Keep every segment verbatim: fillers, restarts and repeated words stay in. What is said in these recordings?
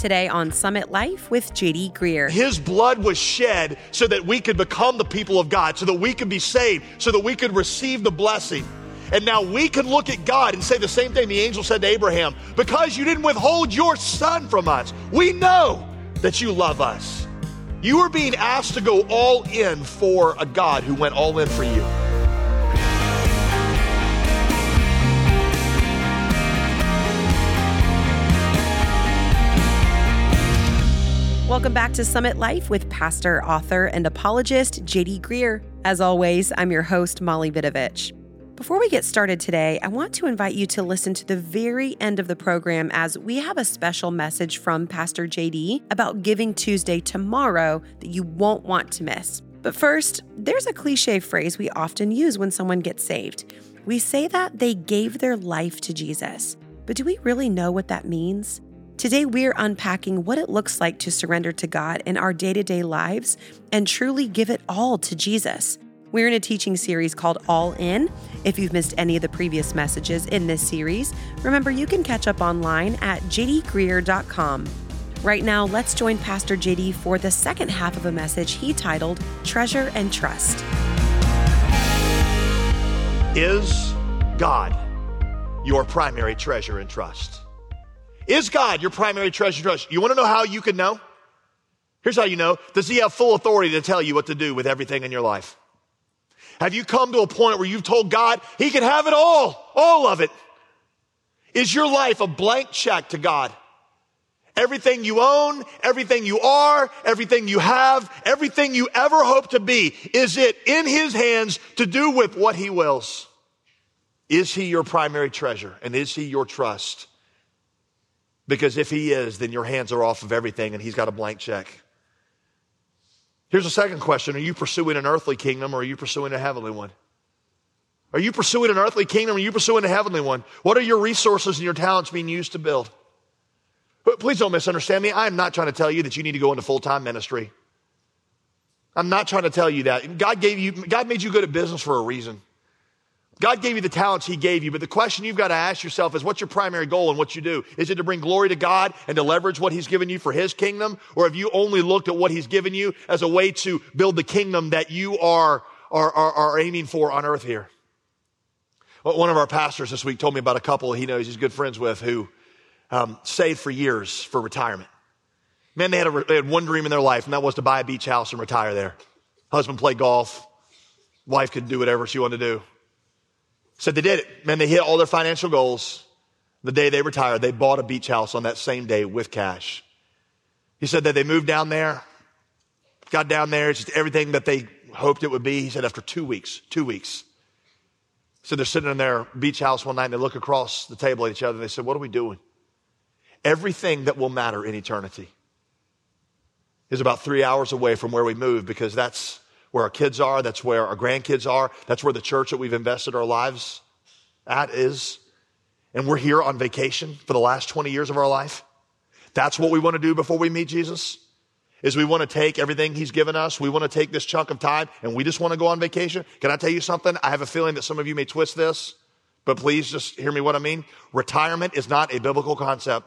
Today on Summit Life with J D Greear. His blood was shed so that we could become the people of God, so that we could be saved, so that we could receive the blessing. And now we can look at God and say the same thing the angel said to Abraham, because you didn't withhold your son from us, we know that you love us. You are being asked to go all in for a God who went all in for you. Welcome back to Summit Life with pastor, author, and apologist J D Greear. As always, I'm your host, Molly Vidovich. Before we get started today, I want to invite you to listen to the very end of the program as we have a special message from Pastor J D about Giving Tuesday tomorrow that you won't want to miss. But first, there's a cliche phrase we often use when someone gets saved. We say that they gave their life to Jesus. But do we really know what that means? Today, we're unpacking what it looks like to surrender to God in our day-to-day lives and truly give it all to Jesus. We're in a teaching series called All In. If you've missed any of the previous messages in this series, remember you can catch up online at j d greear dot com. Right now, let's join Pastor J D for the second half of a message he titled Treasure and Trust. Is God your primary treasure and trust? Is God your primary treasure and trust? You want to know how you can know? Here's how you know. Does he have full authority to tell you what to do with everything in your life? Have you come to a point where you've told God he can have it all, all of it? Is your life a blank check to God? Everything you own, everything you are, everything you have, everything you ever hope to be, is it in his hands to do with what he wills? Is he your primary treasure and is he your trust? Because if he is, then your hands are off of everything and he's got a blank check. Here's a second question. Are you pursuing an earthly kingdom or are you pursuing a heavenly one? Are you pursuing an earthly kingdom or are you pursuing a heavenly one? What are your resources and your talents being used to build? But please don't misunderstand me. I am not trying to tell you that you need to go into full-time ministry. I'm not trying to tell you that. God gave you, God made you good at business for a reason. God gave you the talents he gave you, but the question you've got to ask yourself is, what's your primary goal in what you do? Is it to bring glory to God and to leverage what he's given you for his kingdom? Or have you only looked at what he's given you as a way to build the kingdom that you are, are, are, are aiming for on earth here? Well, one of our pastors this week told me about a couple he knows he's good friends with who um, saved for years for retirement. Man, they had, a, they had one dream in their life, and that was to buy a beach house and retire there. Husband played golf. Wife could do whatever she wanted to do. Said they did it. Man, they hit all their financial goals. The day they retired, they bought a beach house on that same day with cash. He said that they moved down there, got down there, it's just everything that they hoped it would be. He said after two weeks, two weeks. So they're sitting in their beach house one night and they look across the table at each other and they said, what are we doing? Everything that will matter in eternity is about three hours away from where we moved, because that's where our kids are, that's where our grandkids are, that's where the church that we've invested our lives at is. And we're here on vacation for the last twenty years of our life. That's what we want to do before we meet Jesus, is we want to take everything he's given us. We want to take this chunk of time and we just want to go on vacation. Can I tell you something? I have a feeling that some of you may twist this, but please just hear me what I mean. Retirement is not a biblical concept.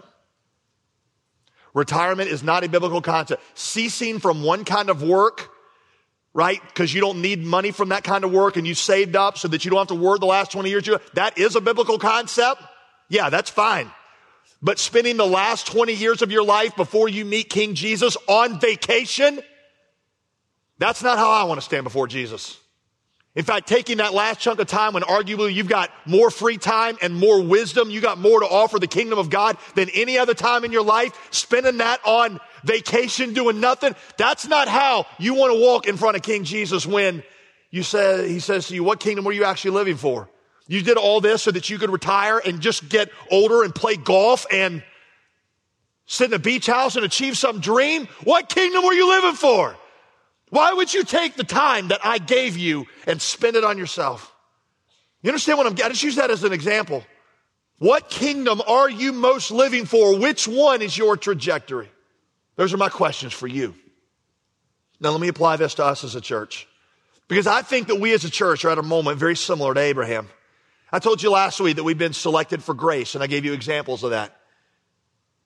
Retirement is not a biblical concept. Ceasing from one kind of work, right? Because you don't need money from that kind of work and you saved up so that you don't have to work the last twenty years. That is a biblical concept. Yeah, that's fine. But spending the last twenty years of your life before you meet King Jesus on vacation, that's not how I want to stand before Jesus. In fact, taking that last chunk of time when arguably you've got more free time and more wisdom, you got more to offer the kingdom of God than any other time in your life, spending that on vacation doing nothing, that's not how you want to walk in front of King Jesus when you say, he says to you, what kingdom were you actually living for? You did all this so that you could retire and just get older and play golf and sit in a beach house and achieve some dream? What kingdom were you living for? Why would you take the time that I gave you and spend it on yourself? You understand what I'm, I just use that as an example. What kingdom are you most living for? Which one is your trajectory? Those are my questions for you. Now let me apply this to us as a church, because I think that we as a church are at a moment very similar to Abraham. I told you last week that we've been selected for grace, and I gave you examples of that.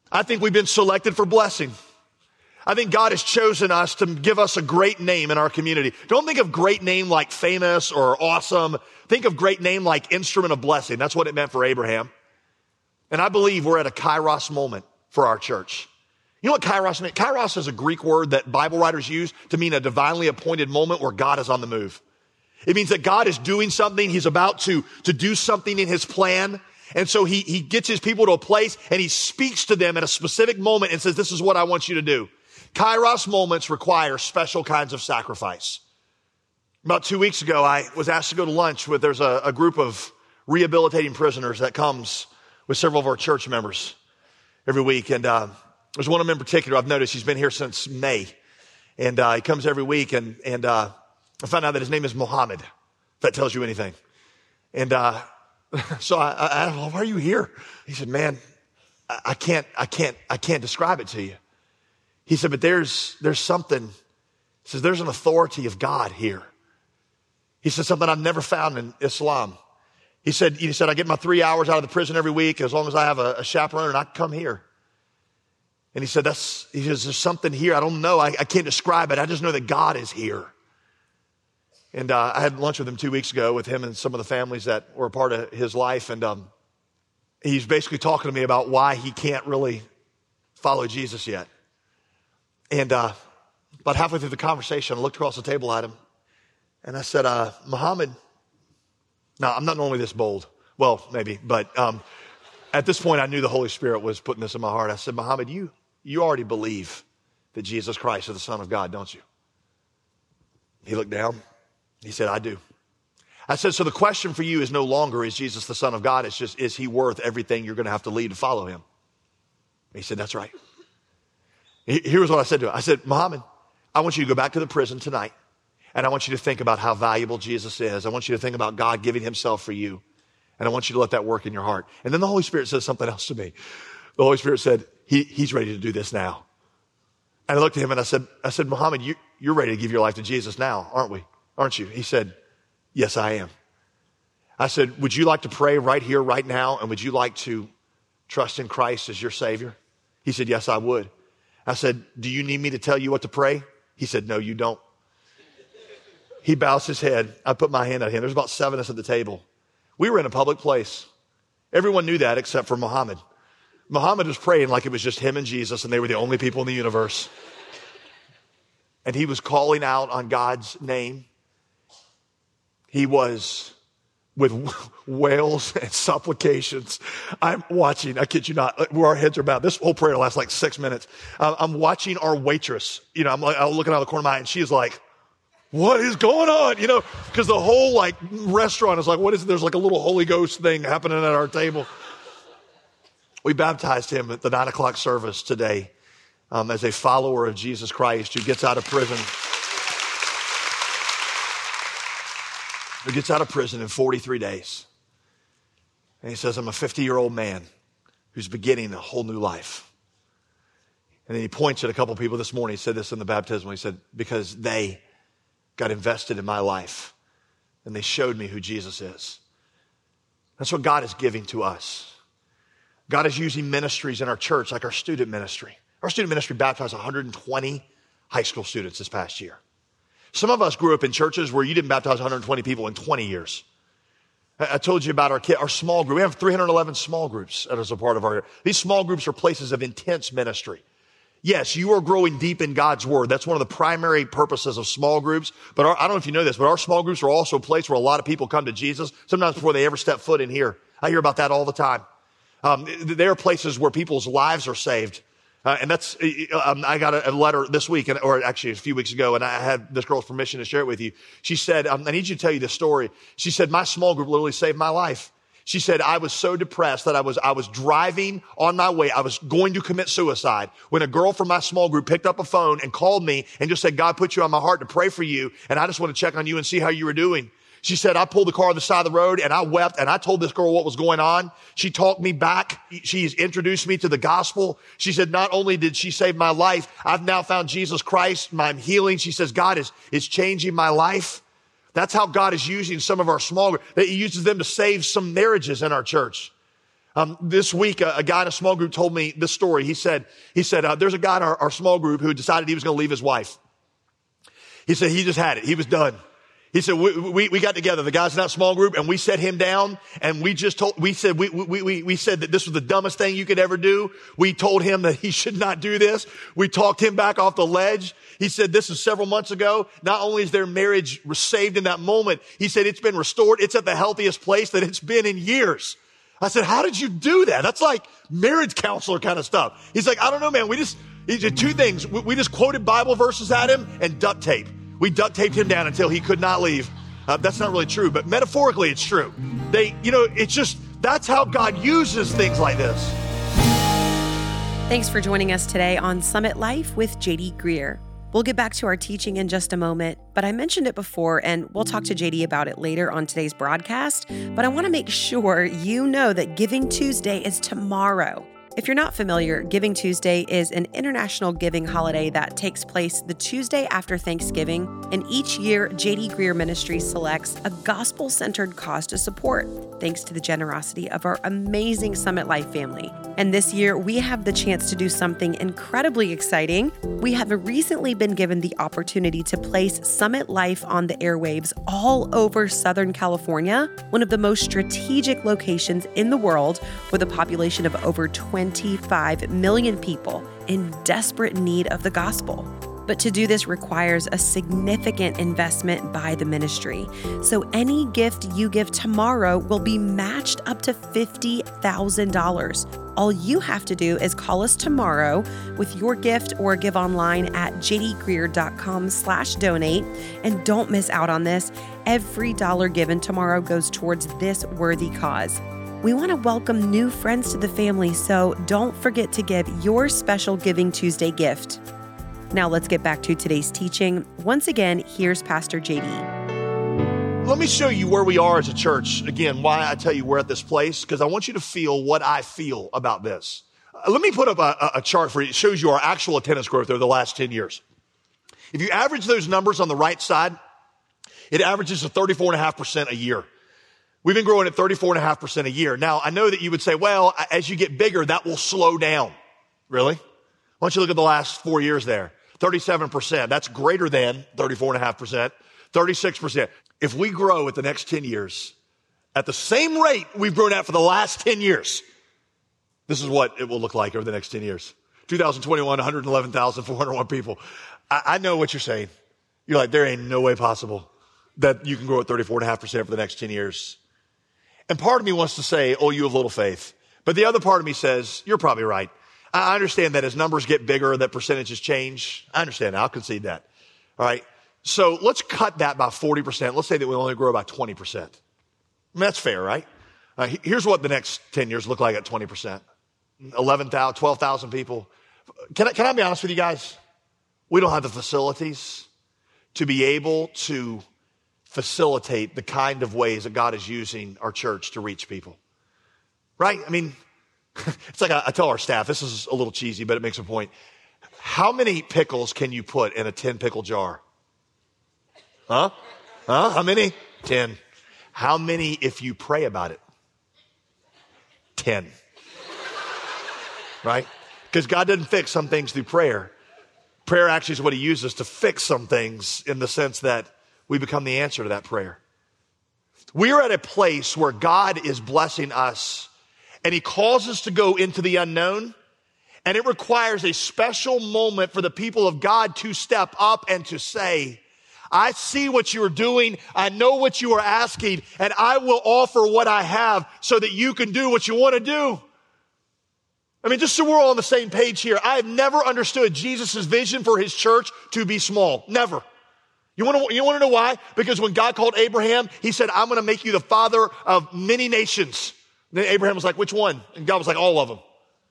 I think we've been selected for blessing. I think God has chosen us to give us a great name in our community. Don't think of great name like famous or awesome. Think of great name like instrument of blessing. That's what it meant for Abraham. And I believe we're at a kairos moment for our church. You know what kairos means? Kairos is a Greek word that Bible writers use to mean a divinely appointed moment where God is on the move. It means that God is doing something. He's about to, to do something in his plan. And so he, he gets his people to a place and he speaks to them at a specific moment and says, this is what I want you to do. Kairos moments require special kinds of sacrifice. About two weeks ago, I was asked to go to lunch with, there's a, a group of rehabilitating prisoners that comes with several of our church members every week. And uh, there's one of them in particular I've noticed. He's been here since May. And uh, he comes every week. And, and uh, I found out that his name is Mohammed, if that tells you anything. And uh, so I, I asked him, why are you here? He said, man, I, I can't, I can't, I can't describe it to you. He said, but there's, there's something, he says, there's an authority of God here. He said, something I've never found in Islam. He said, he said, I get my three hours out of the prison every week as long as I have a, a chaperone and I can come here. And he said, that's, he says, there's something here. I don't know. I, I can't describe it. I just know that God is here. And uh, I had lunch with him two weeks ago with him and some of the families that were a part of his life. And um, he's basically talking to me about why he can't really follow Jesus yet. And uh, about halfway through the conversation, I looked across the table at him and I said, uh, Muhammad, now I'm not normally this bold. Well, maybe, but um, at this point I knew the Holy Spirit was putting this in my heart. I said, Muhammad, you, you already believe that Jesus Christ is the Son of God, don't you? He looked down. He said, I do. I said, so the question for you is no longer, is Jesus the Son of God? It's just, is he worth everything you're going to have to lead to follow him? He said, that's right. Here's what I said to him. I said, Muhammad, I want you to go back to the prison tonight, and I want you to think about how valuable Jesus is. I want you to think about God giving himself for you, and I want you to let that work in your heart. And then the Holy Spirit said something else to me. The Holy Spirit said, he, he's ready to do this now. And I looked at him and I said, I said, Muhammad, you, you're ready to give your life to Jesus now, aren't we? Aren't you? He said, yes, I am. I said, would you like to pray right here, right now? And would you like to trust in Christ as your Savior? He said, yes, I would. I said, do you need me to tell you what to pray? He said, no, you don't. He bows his head. I put my hand on him. There's about seven of us at the table. We were in a public place. Everyone knew that except for Muhammad. Muhammad was praying like it was just him and Jesus and they were the only people in the universe. And he was calling out on God's name. He was with wails and supplications. I'm watching, I kid you not, where our heads are bowed. This whole prayer lasts like six minutes. Uh, I'm watching our waitress. You know, I'm like, I'm looking out of the corner of my eye and she's like, what is going on? You know, because the whole like restaurant is like, what is it? There's like a little Holy Ghost thing happening at our table. We baptized him at the nine o'clock service today um, as a follower of Jesus Christ who gets out of prison. Who gets out of prison in forty-three days. And he says, I'm a fifty-year-old man who's beginning a whole new life. And then he points at a couple people this morning. He said this in the baptism. He said, because they got invested in my life and they showed me who Jesus is. That's what God is giving to us. God is using ministries in our church, like our student ministry. Our student ministry baptized one hundred twenty high school students this past year. Some of us grew up in churches where you didn't baptize one hundred twenty people in twenty years. I told you about our kid, our small group. We have three hundred eleven small groups as a part of our, these small groups are places of intense ministry. Yes, you are growing deep in God's word. That's one of the primary purposes of small groups. But our, I don't know if you know this, but our small groups are also a place where a lot of people come to Jesus, sometimes before they ever step foot in here. I hear about that all the time. Um, there are places where people's lives are saved. Uh, and that's, um, I got a, a letter this week, and, or actually a few weeks ago, and I had this girl's permission to share it with you. She said, um, I need you to tell you this story. She said, my small group literally saved my life. She said, I was so depressed that I was, I was driving on my way. I was going to commit suicide when a girl from my small group picked up a phone and called me and just said, God put you on my heart to pray for you. And I just want to check on you and see how you were doing. She said, I pulled the car on the side of the road and I wept and I told this girl what was going on. She talked me back. She's introduced me to the gospel. She said, not only did she save my life, I've now found Jesus Christ, my healing. She says, God is, is changing my life. That's how God is using some of our small groups. He uses them to save some marriages in our church. Um, this week, a, a guy in a small group told me this story. He said, he said, uh, there's a guy in our, our small group who decided he was going to leave his wife. He said he just had it. He was done. He said, we, we, we got together, the guys in that small group, and we set him down, and we just told, we said, we, we, we, we said that this was the dumbest thing you could ever do. We told him that he should not do this. We talked him back off the ledge. He said, this is several months ago. Not only is their marriage saved in that moment, he said it's been restored. It's at the healthiest place that it's been in years. I said, how did you do that? That's like marriage counselor kind of stuff. He's like, I don't know, man. We just, he did two things. We, we just quoted Bible verses at him and duct tape. We duct taped him down until he could not leave. Uh, that's not really true, but metaphorically it's true. They, you know, it's just, that's how God uses things like this. Thanks for joining us today on Summit Life with J D Greear. We'll get back to our teaching in just a moment, but I mentioned it before and we'll talk to J D about it later on today's broadcast, but I want to make sure you know that Giving Tuesday is tomorrow. If you're not familiar, Giving Tuesday is an international giving holiday that takes place the Tuesday after Thanksgiving, and each year, J D Greear Ministries selects a gospel-centered cause to support, thanks to the generosity of our amazing Summit Life family. And this year, we have the chance to do something incredibly exciting. We have recently been given the opportunity to place Summit Life on the airwaves all over Southern California, one of the most strategic locations in the world with a population of over twenty-five million people in desperate need of the gospel. But to do this requires a significant investment by the ministry. So any gift you give tomorrow will be matched up to fifty thousand dollars. All you have to do is call us tomorrow with your gift or give online at jdgreear.com slash donate. And don't miss out on this. Every dollar given tomorrow goes towards this worthy cause. We want to welcome new friends to the family, so don't forget to give your special Giving Tuesday gift. Now let's get back to today's teaching. Once again, here's Pastor J D. Let me show you where we are as a church. Again, why I tell you we're at this place, because I want you to feel what I feel about this. Uh, let me put up a, a chart for you. It shows you our actual attendance growth over the last ten years. If you average those numbers on the right side, it averages to thirty-four point five percent a year. We've been growing at thirty-four point five percent a year. Now, I know that you would say, well, as you get bigger, that will slow down. Really? Why don't you look at the last four years there? thirty-seven percent. That's greater than thirty-four point five percent. thirty-six percent. If we grow at the next ten years at the same rate we've grown at for the last ten years, this is what it will look like over the next ten years. two thousand twenty-one, one hundred eleven thousand four hundred one people. I, I know what you're saying. You're like, there ain't no way possible that you can grow at thirty-four point five percent for the next ten years. And part of me wants to say, oh, you have little faith. But the other part of me says, you're probably right. I understand that as numbers get bigger, that percentages change. I understand that. I'll concede that. All right. So let's cut that by forty percent. Let's say that we only grow by twenty percent. I mean, that's fair, right? Uh, here's what the next ten years look like at twenty percent. eleven thousand, twelve thousand people. Can I, can I be honest with you guys? We don't have the facilities to be able to facilitate the kind of ways that God is using our church to reach people. Right? I mean, it's like I, I tell our staff, this is a little cheesy, but it makes a point. How many pickles can you put in a ten pickle jar? Huh? Huh? How many? ten. How many if you pray about it? ten. Right? Because God doesn't fix some things through prayer. Prayer actually is what he uses to fix some things in the sense that we become the answer to that prayer. We are at a place where God is blessing us and he calls us to go into the unknown, and it requires a special moment for the people of God to step up and to say, I see what you are doing. I know what you are asking, and I will offer what I have so that you can do what you want to do. I mean, just so we're all on the same page here, I have never understood Jesus' vision for his church to be small. Never. You want to, you want to know why? Because when God called Abraham, he said, I'm going to make you the father of many nations. Then Abraham was like, which one? And God was like, all of them.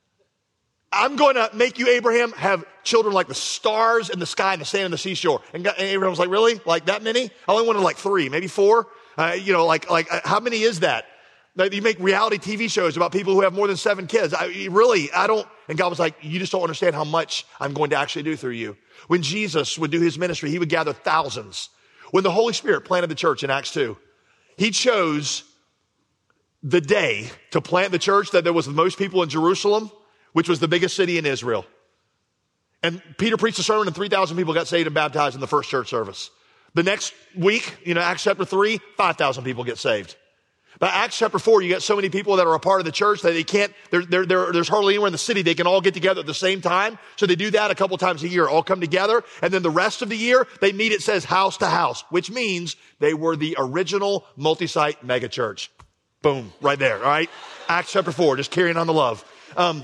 I'm going to make you, Abraham, have children like the stars in the sky and the sand on the seashore. And, God, and Abraham was like, really? Like that many? I only wanted like three, maybe four. Uh, you know, like, like uh, how many is that? Like, you make reality T V shows about people who have more than seven kids. I, really, I don't. And God was like, you just don't understand how much I'm going to actually do through you. When Jesus would do his ministry, he would gather thousands. When the Holy Spirit planted the church in Acts two, he chose the day to plant the church that there was the most people in Jerusalem, which was the biggest city in Israel. And Peter preached a sermon and three thousand people got saved and baptized in the first church service. The next week, you know, Acts chapter three, five thousand people get saved. By Acts chapter four, you get so many people that are a part of the church that they can't, there, there, there, there's hardly anywhere in the city they can all get together at the same time. So they do that a couple times a year, all come together. And then the rest of the year, they meet, it says, house to house, which means they were the original multi-site mega church. Boom, right there, all right? Acts chapter four, just carrying on the love. Um,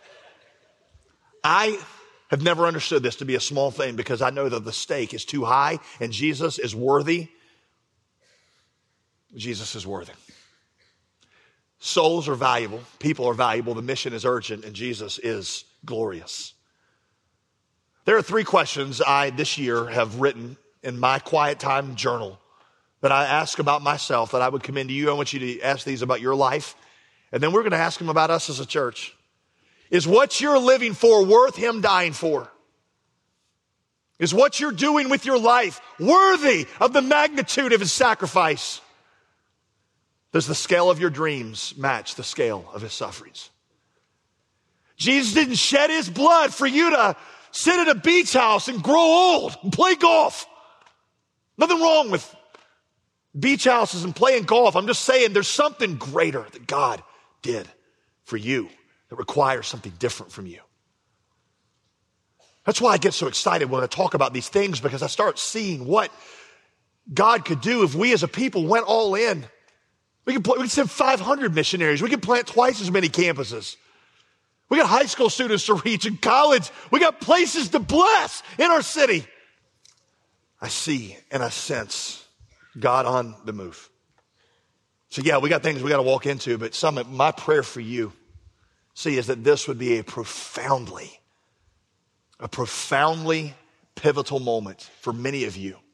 I have never understood this to be a small thing because I know that the stake is too high and Jesus is worthy. Jesus is worthy. Souls are valuable. People are valuable. The mission is urgent and Jesus is glorious. There are three questions I this year have written in my quiet time journal that I ask about myself that I would commend to you. I want you to ask these about your life. And then we're going to ask them about us as a church. Is what you're living for worth him dying for? Is what you're doing with your life worthy of the magnitude of his sacrifice? Does the scale of your dreams match the scale of his sufferings? Jesus didn't shed his blood for you to sit at a beach house and grow old and play golf. Nothing wrong with beach houses and playing golf. I'm just saying there's something greater that God did for you that requires something different from you. That's why I get so excited when I talk about these things, because I start seeing what God could do if we as a people went all in. We can, we can send five hundred missionaries. We can plant twice as many campuses. We got high school students to reach in college. We got places to bless in our city. I see and I sense God on the move. So yeah, we got things we got to walk into, but Summit, my prayer for you, see, is that this would be a profoundly, a profoundly pivotal moment for many of you.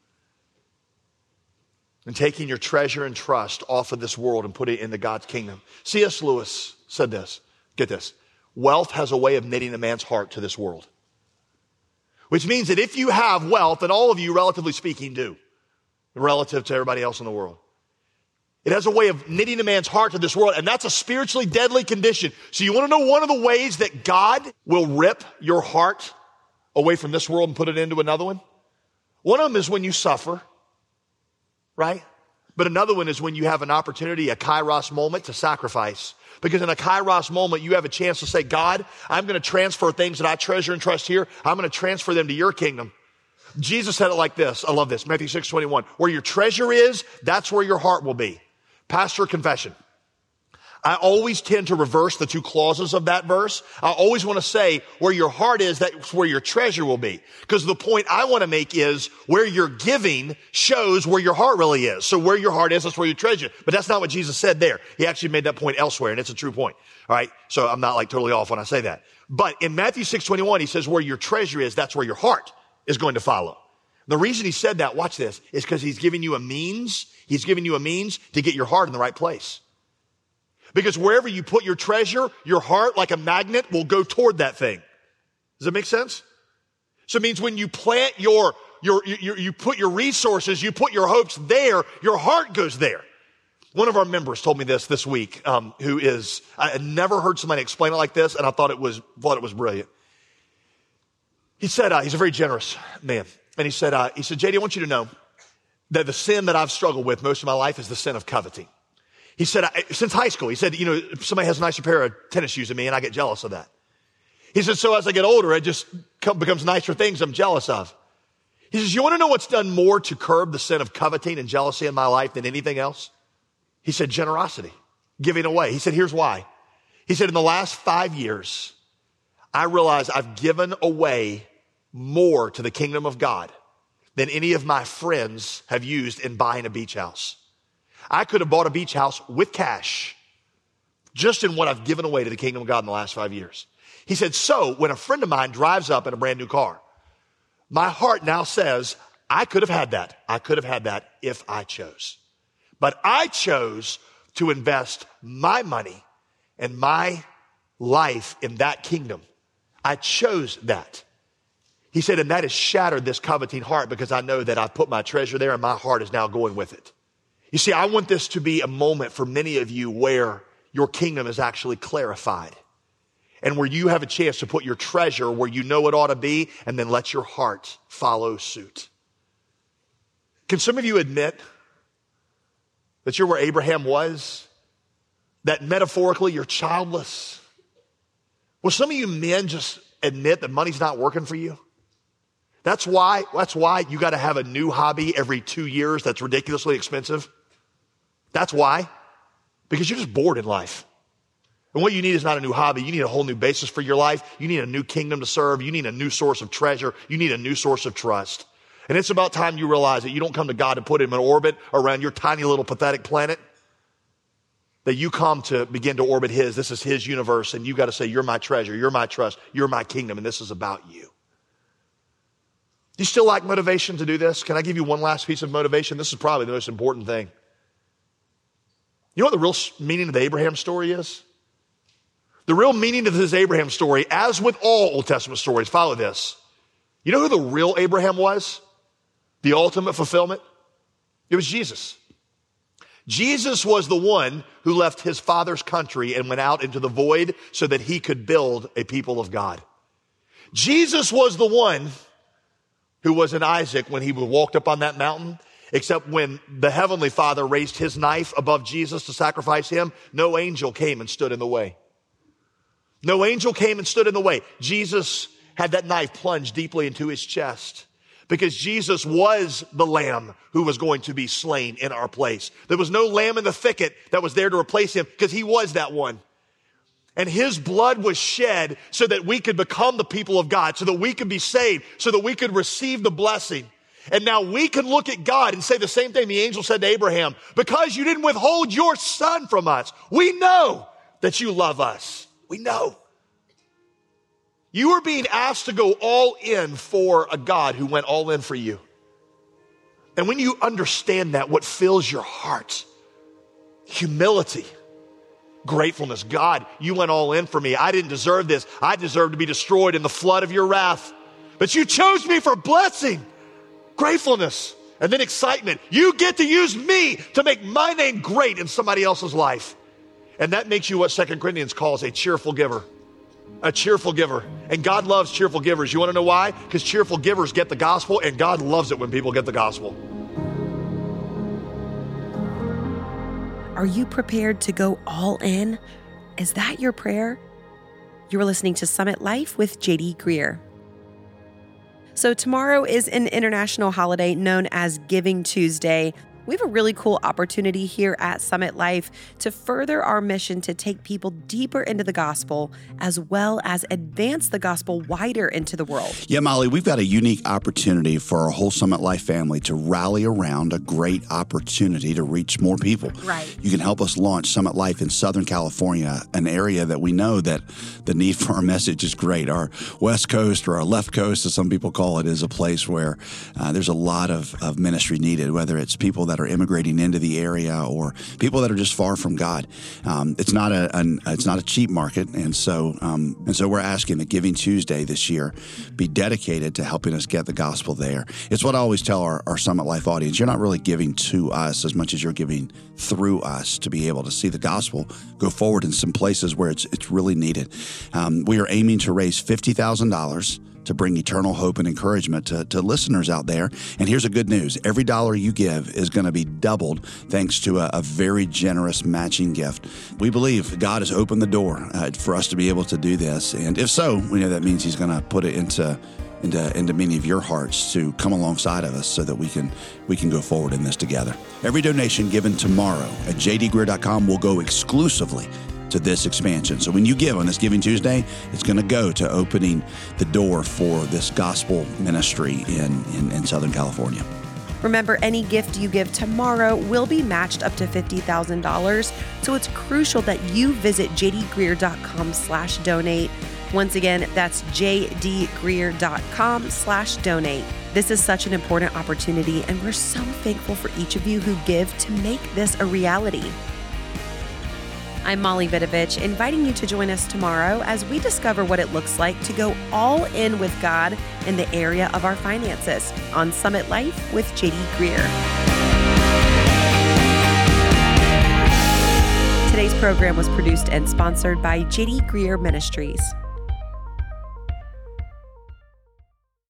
And taking your treasure and trust off of this world and put it into God's kingdom. C S Lewis said this, get this, wealth has a way of knitting a man's heart to this world. Which means that if you have wealth, and all of you, relatively speaking, do, relative to everybody else in the world, it has a way of knitting a man's heart to this world, and that's a spiritually deadly condition. So you want to know one of the ways that God will rip your heart away from this world and put it into another one? One of them is when you suffer. Right? But another one is when you have an opportunity, a kairos moment to sacrifice. Because in a kairos moment, you have a chance to say, God, I'm going to transfer things that I treasure and trust here. I'm going to transfer them to your kingdom. Jesus said it like this. I love this. Matthew six twenty-one. Where your treasure is, that's where your heart will be. Pastor confession. I always tend to reverse the two clauses of that verse. I always want to say where your heart is, that's where your treasure will be. Because the point I want to make is where you're giving shows where your heart really is. So where your heart is, that's where your treasure. But that's not what Jesus said there. He actually made that point elsewhere, and it's a true point. All right. So I'm not like totally off when I say that. But in Matthew six twenty-one, he says where your treasure is, that's where your heart is going to follow. The reason he said that, watch this, is because he's giving you a means. He's giving you a means to get your heart in the right place. Because wherever you put your treasure, your heart, like a magnet, will go toward that thing. Does that make sense? So it means when you plant your, your, your, you put your resources, you put your hopes there, your heart goes there. One of our members told me this this week, um, who is, I had never heard somebody explain it like this, and I thought it was, thought it was brilliant. He said, uh, he's a very generous man. And he said, uh, he said, J D, I want you to know that the sin that I've struggled with most of my life is the sin of coveting. He said, since high school, he said, you know, if somebody has a nicer pair of tennis shoes than me, and I get jealous of that. He said, so as I get older, it just becomes nicer things I'm jealous of. He says, you want to know what's done more to curb the sin of coveting and jealousy in my life than anything else? He said, generosity, giving away. He said, here's why. He said, in the last five years, I realized I've given away more to the kingdom of God than any of my friends have used in buying a beach house. I could have bought a beach house with cash just in what I've given away to the kingdom of God in the last five years. He said, so when a friend of mine drives up in a brand new car, my heart now says, I could have had that. I could have had that if I chose. But I chose to invest my money and my life in that kingdom. I chose that. He said, and that has shattered this coveting heart because I know that I've put my treasure there and my heart is now going with it. You see, I want this to be a moment for many of you where your kingdom is actually clarified and where you have a chance to put your treasure where you know it ought to be and then let your heart follow suit. Can some of you admit that you're where Abraham was? That metaphorically you're childless? Will some of you men just admit that money's not working for you? That's why, that's why you got to have a new hobby every two years that's ridiculously expensive. That's why. Because you're just bored in life. And what you need is not a new hobby. You need a whole new basis for your life. You need a new kingdom to serve. You need a new source of treasure. You need a new source of trust. And it's about time you realize that you don't come to God to put him in orbit around your tiny little pathetic planet. That you come to begin to orbit his. This is his universe. And you got to say, you're my treasure. You're my trust. You're my kingdom. And this is about you. Do you still like motivation to do this? Can I give you one last piece of motivation? This is probably the most important thing. You know what the real meaning of the Abraham story is? The real meaning of this Abraham story, as with all Old Testament stories, follow this. You know who the real Abraham was? The ultimate fulfillment? It was Jesus. Jesus was the one who left his father's country and went out into the void so that he could build a people of God. Jesus was the one who was in Isaac when he walked up on that mountain, except when the heavenly Father raised his knife above Jesus to sacrifice him, no angel came and stood in the way. No angel came and stood in the way. Jesus had that knife plunged deeply into his chest because Jesus was the lamb who was going to be slain in our place. There was no lamb in the thicket that was there to replace him because he was that one. And his blood was shed so that we could become the people of God, so that we could be saved, so that we could receive the blessing. And now we can look at God and say the same thing the angel said to Abraham, because you didn't withhold your son from us, we know that you love us. We know. You are being asked to go all in for a God who went all in for you. And when you understand that, what fills your heart? Humility. Gratefulness. God, you went all in for me. I didn't deserve this. I deserve to be destroyed in the flood of your wrath. But you chose me for blessing. Gratefulness. And then excitement. You get to use me to make my name great in somebody else's life. And that makes you what Second Corinthians calls a cheerful giver. A cheerful giver. And God loves cheerful givers. You want to know why? Because cheerful givers get the gospel, and God loves it when people get the gospel. Are you prepared to go all in? Is that your prayer? You're listening to Summit Life with J D Greer. So tomorrow is an international holiday known as Giving Tuesday. We have a really cool opportunity here at Summit Life to further our mission to take people deeper into the gospel, as well as advance the gospel wider into the world. Yeah, Molly, we've got a unique opportunity for our whole Summit Life family to rally around a great opportunity to reach more people. Right. You can help us launch Summit Life in Southern California, an area that we know that the need for our message is great. Our West Coast, or our left coast, as some people call it, is a place where uh, there's a lot of, of ministry needed, whether it's people that are immigrating into the area or people that are just far from God. Um, it's not a an, it's not a cheap market, and so um, and so we're asking that Giving Tuesday this year be dedicated to helping us get the gospel there. It's what I always tell our, our Summit Life audience: you're not really giving to us as much as you're giving through us to be able to see the gospel go forward in some places where it's it's really needed. Um, we are aiming to raise fifty thousand dollars to bring eternal hope and encouragement to, to listeners out there. And here's the good news. Every dollar you give is going to be doubled thanks to a, a very generous matching gift. We believe God has opened the door uh, for us to be able to do this. And if so, we know that means he's going to put it into into into many of your hearts to come alongside of us so that we can we can go forward in this together. Every donation given tomorrow at j d greer dot com will go exclusively to this expansion. So when you give on this Giving Tuesday, it's going to go to opening the door for this gospel ministry in, in, in Southern California. Remember, any gift you give tomorrow will be matched up to fifty thousand dollars. So it's crucial that you visit j d greer dot com slash donate. Once again, that's j d greer dot com slash donate. This is such an important opportunity, and we're so thankful for each of you who give to make this a reality. I'm Molly Vidovich, inviting you to join us tomorrow as we discover what it looks like to go all in with God in the area of our finances on Summit Life with J D Greer. Today's program was produced and sponsored by J D Greer Ministries.